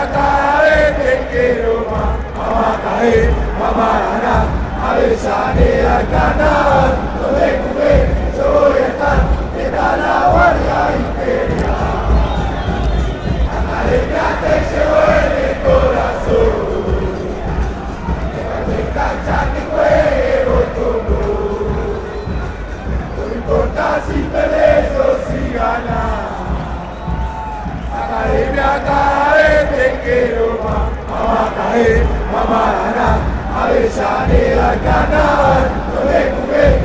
cae, te quiero más. Vamos a caer, vamos a ganar. A ver, sale al canal. Donde jugué, yo voy a estar. Está la Guardia Imperial. Academia te llevo en el corazón. De cancha que juego todo. No importa si perdés o si ganás. Academia cae, te quiero más. Vamos a caer, vamos a ganar. Avellaneda al canal, donde jugué,